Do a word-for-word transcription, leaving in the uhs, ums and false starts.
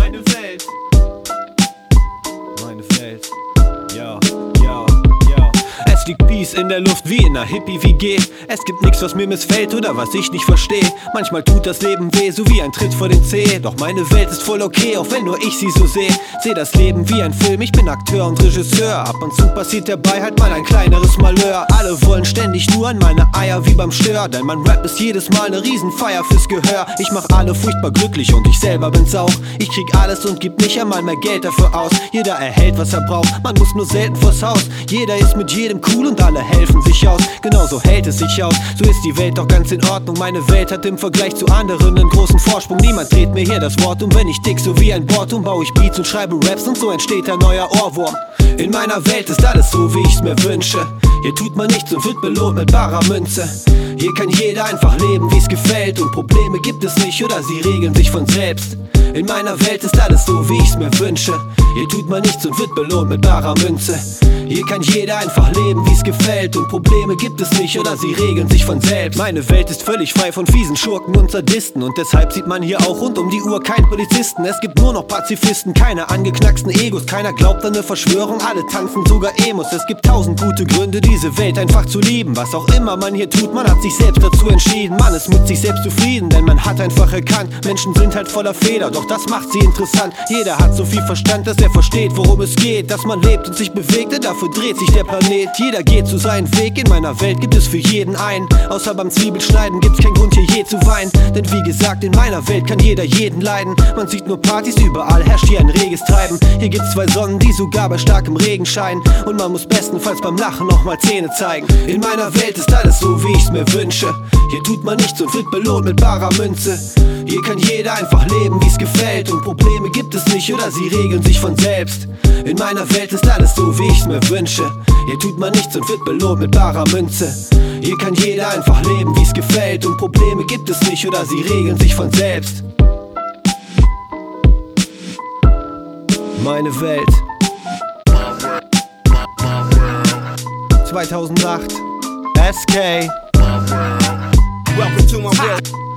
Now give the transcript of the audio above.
Meine Welt. Meine Welt. Ja, ja, ja. Es liegt Peace in der Luft wie in einer Hippie-W G. Es gibt nichts, was mir missfällt oder was ich nicht verstehe. Manchmal tut das Leben weh, so wie ein Tritt vor den Zeh. Doch meine Welt ist voll okay, auch wenn nur ich sie so sehe. Seh das Leben wie ein Film, ich bin Akteur und Regisseur. Ab und zu passiert dabei halt mal ein kleineres Malheur. Alle wollen ständig nur an meine Eier wie beim Stör. Denn mein Rap ist jedes Mal ne Riesenfeier fürs Gehör. Ich mach alle furchtbar glücklich und ich selber bin's auch. Ich krieg alles und geb nicht einmal mehr Geld dafür aus. Jeder erhält, was er braucht, man muss nur selten vors Haus. Jeder ist mit jedem cool und alle helfen sich aus. Genauso hält es sich aus, so ist die Welt doch ganz in Ordnung. Meine Welt hat im Vergleich zu anderen einen großen Vorsprung. Niemand dreht mir hier das Wort um, wenn ich dick so wie ein Board um. Bau ich Beats und schreibe Raps und so entsteht ein neuer Ohrwurm. In meiner Welt ist alles so, wie ich's mir wünsche. Hier tut man nichts und wird belohnt mit barer Münze. Hier kann jeder einfach leben, wie's gefällt. Und Probleme gibt es nicht oder sie regeln sich von selbst. In meiner Welt ist alles so, wie ich's mir wünsche. Hier tut man nichts und wird belohnt mit barer Münze. Hier kann jeder einfach leben, wie's gefällt. Und Probleme gibt es nicht oder sie regeln sich von selbst. Meine Welt ist völlig frei von fiesen Schurken und Sadisten. Und deshalb sieht man hier auch rund um die Uhr keinen Polizisten. Es gibt nur noch Pazifisten, keine angeknacksten Egos. Keiner glaubt an eine Verschwörung, alle tanzen sogar Emos. Es gibt tausend gute Gründe, diese Welt einfach zu lieben. Was auch immer man hier tut, man hat sich selbst dazu entschieden. Man ist mit sich selbst zufrieden, denn man hat einfach erkannt, Menschen sind halt voller Fehler, doch das macht sie interessant. Jeder hat so viel Verstand, dass er versteht, worum es geht. Dass man lebt und sich bewegt, denn dafür dreht sich der Planet. Jeder geht so seinen Weg, in meiner Welt gibt es für jeden einen. Außer beim Zwiebelschneiden gibt's keinen Grund hier je zu weinen. Denn wie gesagt, in meiner Welt kann jeder jeden leiden. Man sieht nur Partys, überall herrscht hier ein reges Treiben. Hier gibt's zwei Sonnen, die sogar bei starkem Regen scheinen. Und man muss bestenfalls beim Lachen nochmal Zähne zeigen. In meiner Welt ist alles so, wie ich's mir wünsche. Hier tut man nichts und wird belohnt mit barer Münze. Hier kann jeder einfach leben, wie's gefällt. Und Probleme gibt es nicht oder sie regeln sich von selbst. In meiner Welt ist alles so, wie ich's mir wünsche. Hier tut man nichts und wird belohnt mit barer Münze. Hier kann jeder einfach leben, wie's gefällt. Und Probleme gibt es nicht oder sie regeln sich von selbst. Meine Welt. zweitausendacht S K. Welcome to my world.